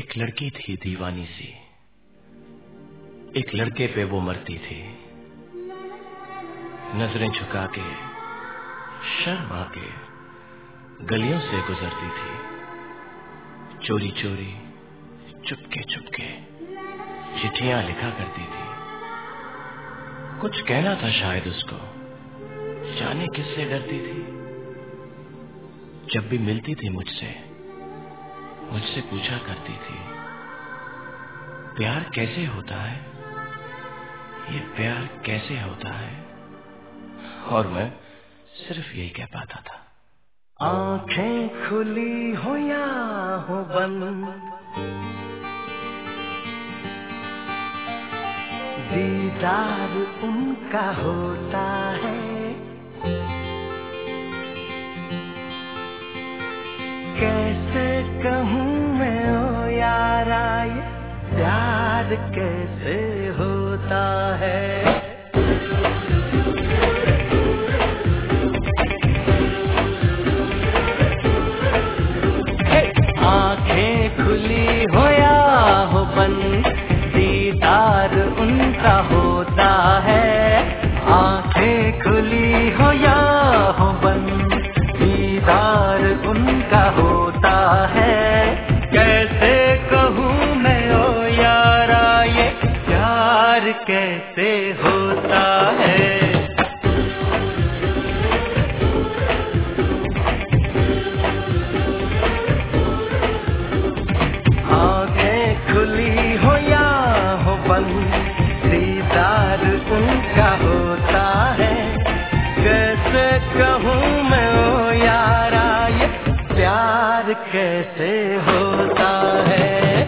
एक लड़की थी दीवानी सी, एक लड़के पे वो मरती थी। नजरें झुका के शर्मा के गलियों से गुजरती थी। चोरी चोरी चुपके चुपके चिट्ठियां लिखा करती थी। कुछ कहना था शायद उसको, जाने किससे डरती थी। जब भी मिलती थी मुझसे पूछा करती थी, प्यार कैसे होता है, ये प्यार कैसे होता है। और मैं सिर्फ यही कह पाता था, आंखें खुली हो या हो बंद, दीदार उनका होता है। कैसे कहूँ मैं ओ यारा, ये प्यार कैसे होता है। आंखें खुली हो या हो बंद, दीदार उनका होता है। आंखें खुली हो या हो बंद, दीदार उनका होता है। कैसे कहूँ मैं ओ यारा, ये प्यार कैसे होता है। आंखें खुली हो या हो बंद, दीदार उनका होता है। कैसे कहूँ मैं ओ यारा, ये प्यार कैसे होता है।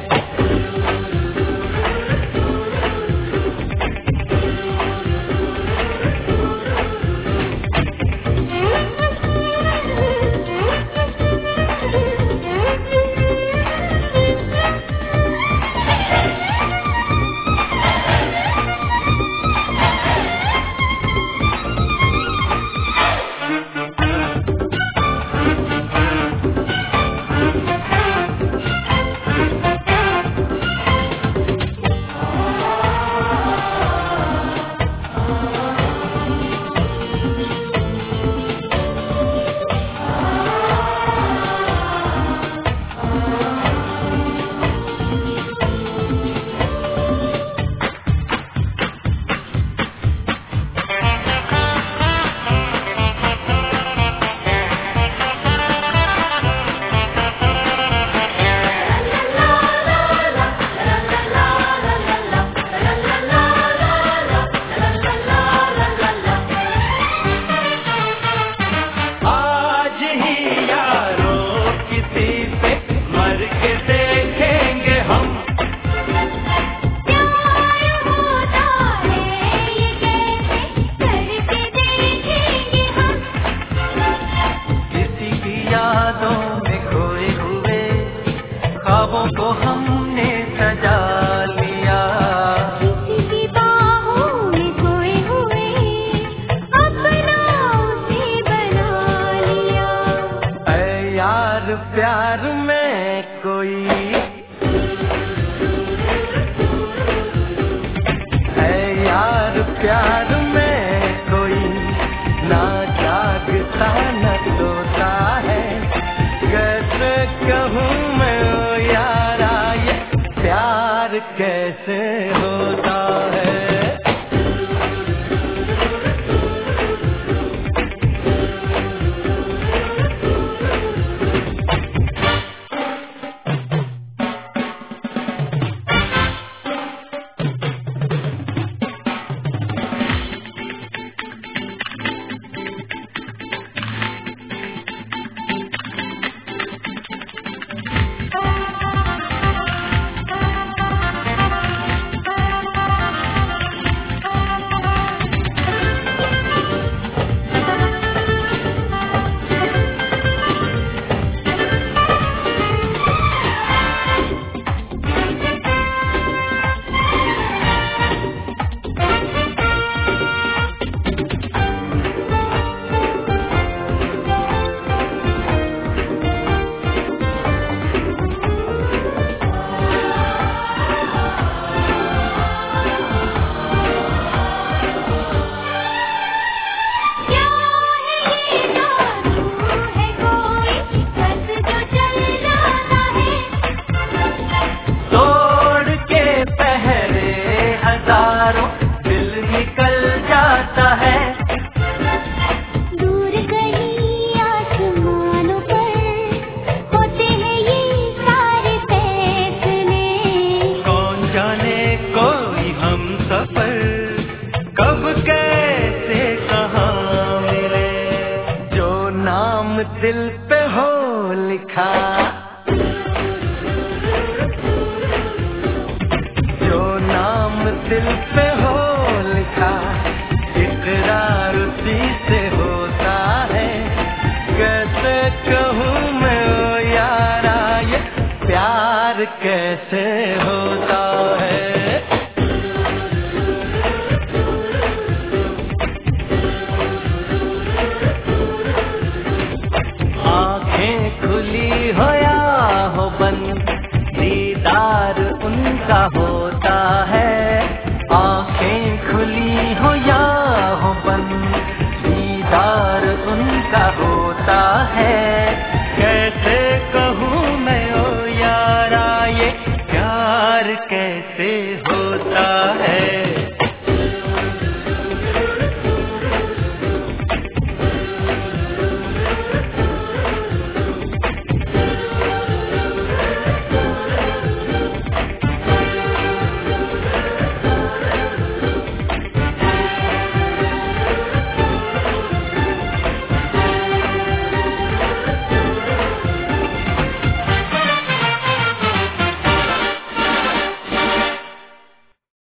को हमने सजा लिया, किसी की बाहों में खोए हुए अपना उसे बना लिया। ऐ यार प्यार में कोई, ऐ यार प्यार में कोई ना जागता न सोता है। कैसे कहूँ मैं ओ यारा, ये प्यार कैसे होता है। दिल पे हो लिखा, इकरार उसी से होता है। कैसे कहूँ मैं ओ यारा, ये प्यार कैसे होता है। आँखें खुली हो या हो बंद, दीदार उनका होता है। आँखें खुली हो या हो बंद, दीदार उनका होता है। कैसे कहूँ मैं ओ यारा, ये प्यार कैसे होता है।